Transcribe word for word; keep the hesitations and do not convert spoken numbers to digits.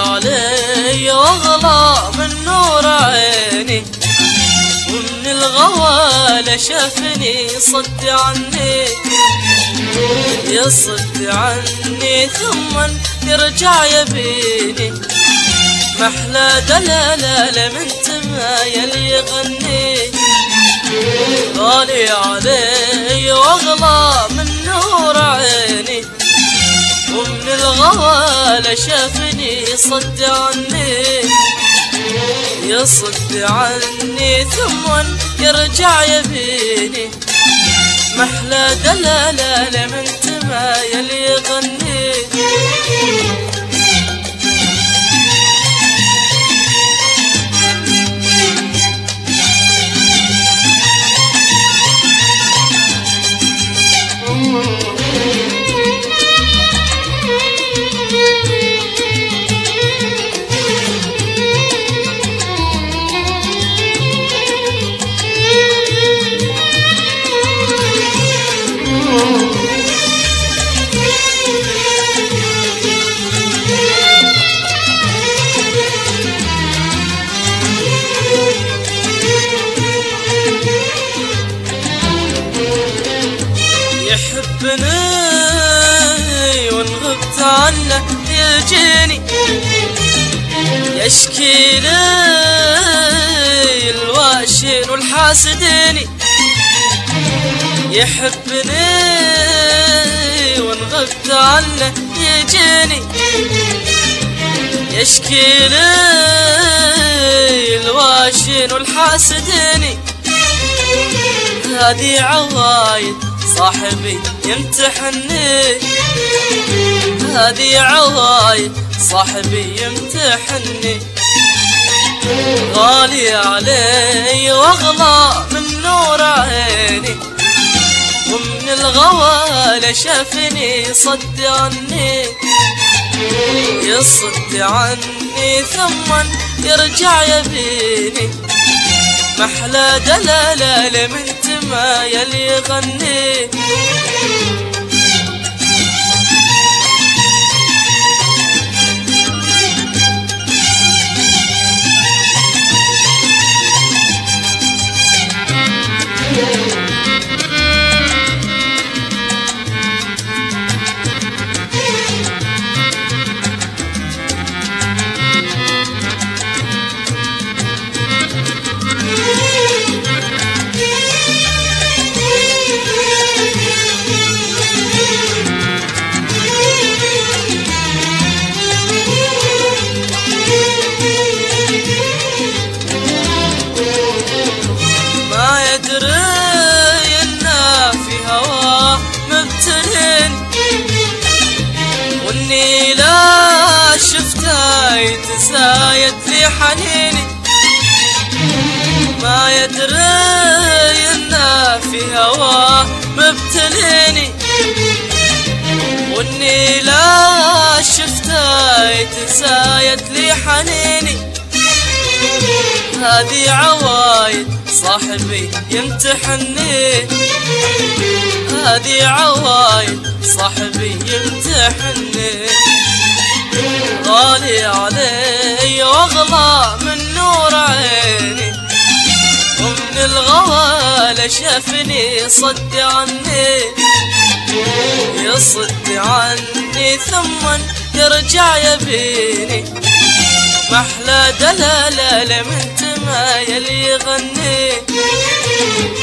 علي واغلى من نور عيني، ومن الغوالة شافني صد عني يصد عني ثم يرجع يبيني، محلى دلالة من تمايل يغني. غالي علي واغلى من نور عيني، ومن الغوالة شافني صد عني يصد عني ثم يرجع يبيني، محلى دلالة من تمايل يغني. يحبني وان غبت عنه يجيني، يشكي لي الواشين والحاسدين. يحبني وان غبت عنه يجيني، يشكي لي الواشين والحاسدين. هذه عوايد صاحبي يمتحني، هذه عوايد صاحبي يمتحني. غالي علي واغلى من نور عيني، ومن الغوالة شافني صد عني يصد عني ثم يرجع يبيني، محلى دلالة من تمايل يغني. واني لا شفته يتزايد لي حنيني، ما يدري انه في هواه مبتليني. واني لا شفته يتزايد لي حنيني، هذه عوايد صاحبي يمتحني، هذه عوايد صاحبي يمتحني. غالي علي واغلى من نور عيني، ومن الغوالة شافني صد عني يصد عني ثم يرجع يبيني، محلى دلالة من تمايل يغني.